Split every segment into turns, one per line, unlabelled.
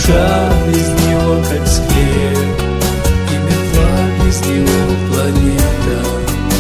душа без него как склеп, и мертва без него планета.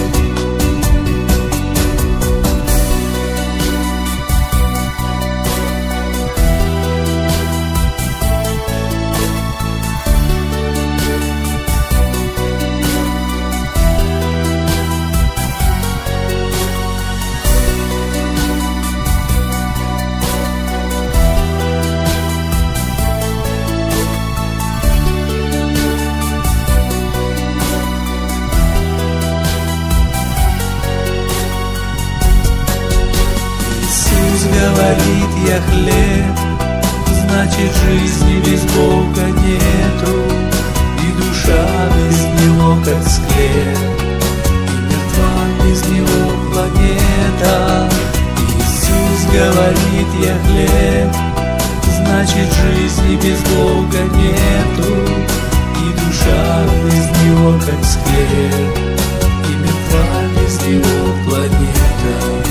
Говорит, я хлеб, значит жизни без Бога нету, и душа без него как склеп, и мертва без него планета. Иисус говорит, я хлеб, значит жизни без Бога нету, и душа без него как склеп, и мертва без него планета.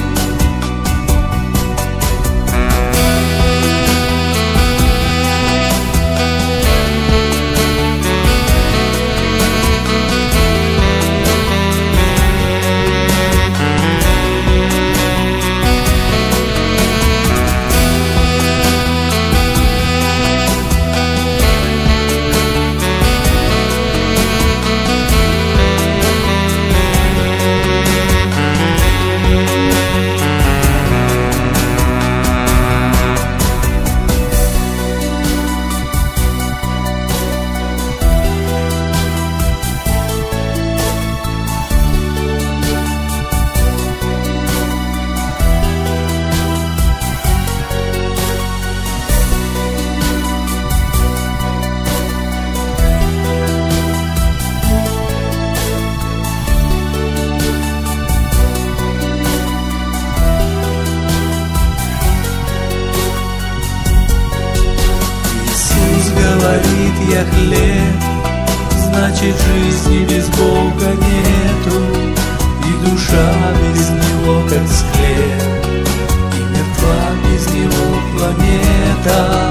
Говорит, я хлеб, значит жизни без Бога нету, и душа без него как склеп, и мертва без него планета.